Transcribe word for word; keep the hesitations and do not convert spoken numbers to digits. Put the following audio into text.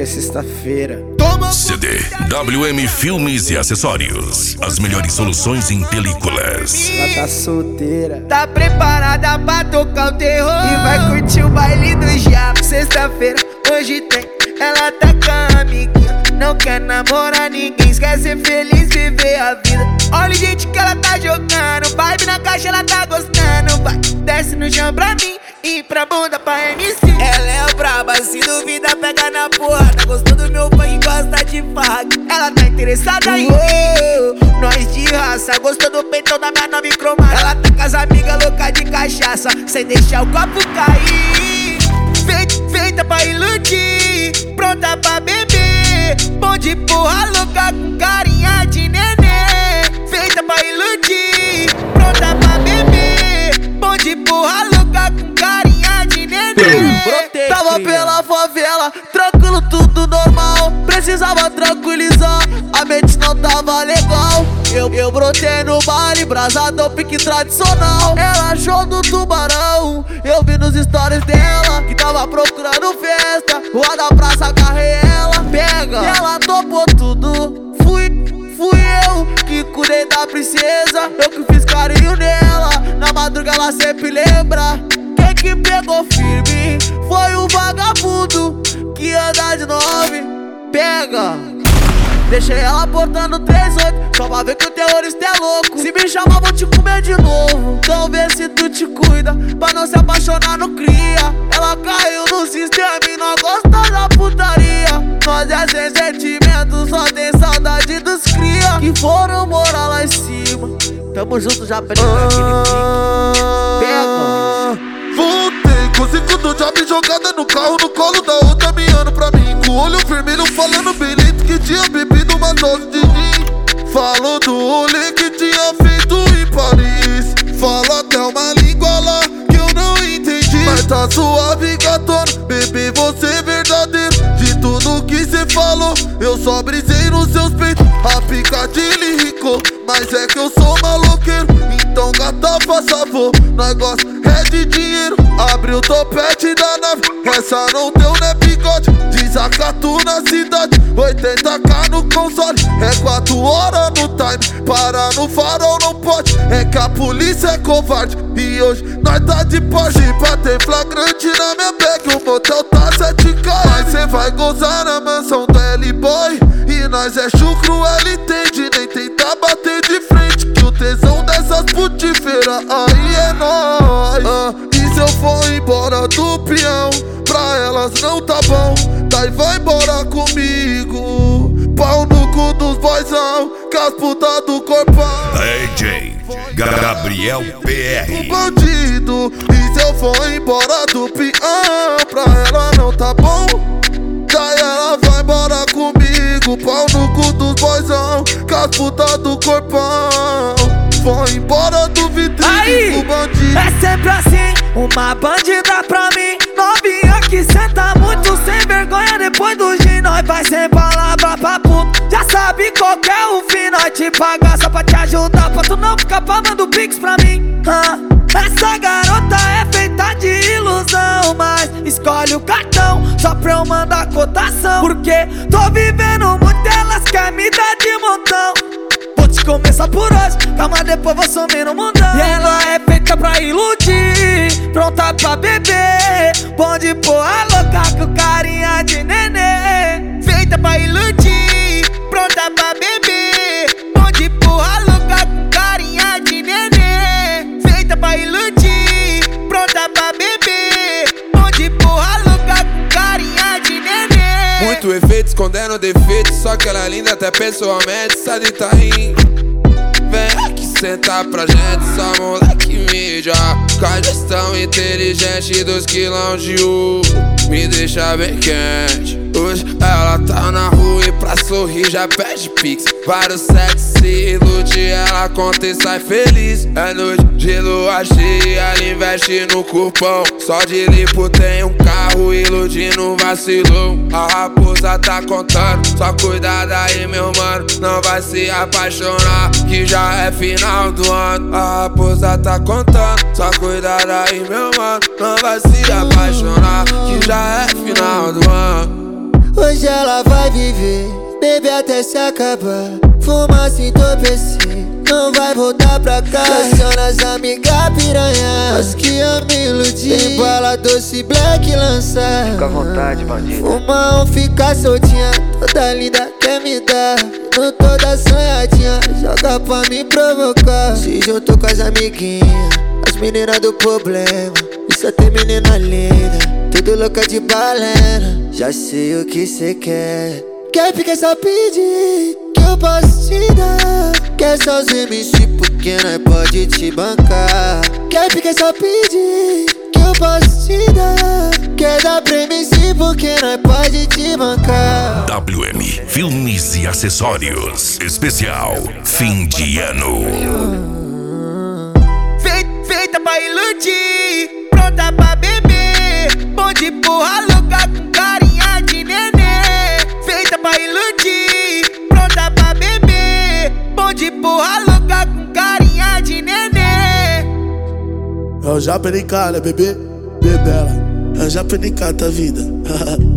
é sexta-feira. C D W M Filmes e Acessórios. As melhores soluções em películas. Ela tá solteira, tá preparada pra tocar o terror e vai curtir o baile do diabo. Sexta-feira, hoje tem. Ela tá com a amiguinha, não quer namorar ninguém, quer ser feliz, viver a vida. Olha o jeito que ela tá jogando, vibe na caixa, ela tá gostando. Vai, desce no chão pra mim e pra bunda pra M C. Ela é braba, se duvida pega na porrada. Gostou do meu funk, gosta de farra. Ela tá interessada em oh, nós de raça. Gostou do peitão da minha nova cromada. Ela tá com as amigas loucas de cachaça, sem deixar o copo cair. Feita, feita pra iludir, pronta pra beber, bom de porra louca com carinha de nenê. Feita pra iludir, pronta pra beber, bom de porra louca com carinha de nenê. Tava pela favela, tranquilo, tudo normal. Precisava tranquilizar, a mente não tava legal. Eu, eu brotei no baile, brasadão, pique tradicional. Ela achou do tubarão, eu vi nos stories dela que tava procurando festa. Rua da praça, agarrei ela, pega. E ela topou tudo, fui, fui eu que cuidei da princesa. Eu que fiz carinho nela, na madruga ela sempre lembra. Quem que pegou firme foi o vagabundo que anda de nove, pega. Deixei ela portando três oito, só pra ver que o terrorista é louco. Se me chamar vou te comer de novo, então vê se tu te cuida, pra não se apaixonar no cria. Ela caiu no sistema e não gosta da putaria. Nós é sem sentimento, só tem saudade dos cria que foram morar lá em cima. Tamo junto já pra pegar aquele pega. Voltei com cinco do job jogada no carro, no colo da outra miando pra mim, com o olho vermelho falando bem lento que tinha bebido uma dose de gin. Falou do rolê que tinha feito em Paris, fala até uma língua lá que eu não entendi. Mas tá suave, gatona, bebê, você é verdadeiro. De tudo que cê falou, eu só brisei nos seus peitos. A pica de rico, mas é que eu sou maloqueiro. Então gata, faz favor, nós gosta é de dinheiro. Abre o topete da nave, essa não deu né bigode. Desacato na cidade, oitenta k no console. É quatro horas no time, para no farol não pode. É que a polícia é covarde e hoje nós tá de Porsche. Pra ter flagrante na minha bag, o motel tá sete k. Mas cê vai gozar na mansão do L-Boy e nós é chucro L T de nem tentar bater de frente, que o tesão dessas putifeiras aí é nóis. Ah, e se eu for embora do peão, pra elas não tá bom, daí vai embora comigo. Pau no cu dos boizão, com as putas do corpão. D J Gabriel P R. Bandido, e se eu for embora do peão, pra ela não tá bom, daí ela vai embora comigo. Pau no cu dos boizão, com as putas do corpão. Vou embora do vitrine, o bandido. É sempre assim, uma bandida pra mim. Novinha que senta muito sem vergonha depois do gin. Nós vai sem palavra pra puto, já sabe qual que é o fim. Nós te pagar só pra te ajudar, pra tu não ficar pagando pix pra mim. ah, Essa garota é feita de ilusão, mas escolhe o cartão só pra eu mandar cotação. Porque tô vivendo muito, elas querem me dar de montão. Vou te começar por hoje, calma, depois vou sumir no mundão. E ela é feita pra iludir, pronta pra beber, bom de porra louca com carinha de nenê. Feita pra iludir, pronta pra beber, bom de porra louca com carinha de nenê. Feita pra iludir, pronta pra beber, bom de porra louca com carinha de nenê. Muito efeito escondendo defeito, só que ela é linda até pessoalmente, sabe tá rindo. Vem aqui sentar pra gente, só moleque mídia, com a gestão inteligente dos quilão de ouro. Me deixa bem quente, hoje ela tá na rua e pra sorrir já pede pix. Vários sexy ilude, ela conta e sai feliz. É noite de lua cheia, ela investe no corpão. Só de lipo tem um carro, iludindo vacilou. A raposa tá contando, só cuidado aí meu mano, não vai se apaixonar que já é final do ano. A raposa tá contando, só cuidado aí meu mano, não vai se apaixonar que já é final do ano. Hoje ela vai viver, bebe até se acabar. Fuma se entorpecer, não vai voltar pra casa. Aciona as amigas piranha, as que eu me iludi. Tem bala doce black lançar. Fica à vontade, bandido. Fuma um, fica soltinha, toda linda quer me dar. Não toda sonhadinha, joga pra me provocar. Se juntou com as amiguinhas, as meninas do problema. E só tem menina linda, tudo louca de balena. Já sei o que cê quer. Quer ficar só pedir, que eu posso te dar. Quer só os M C porque nós pode te bancar. Quer ficar só pedir, que eu posso te dar. Quer dar pra M C porque nós pode te bancar. W M Filmes e Acessórios. Especial Fim de Ano. Feita, feita pra iludir, pronta pra beber. Bom de porra louca com carinha de nenê. Feita pra iludir, pronta pra beber. Bom de porra louca com carinha de nenê. Eu já peguei cara, bebê, bebela. Eu já peguei cara, tá vida.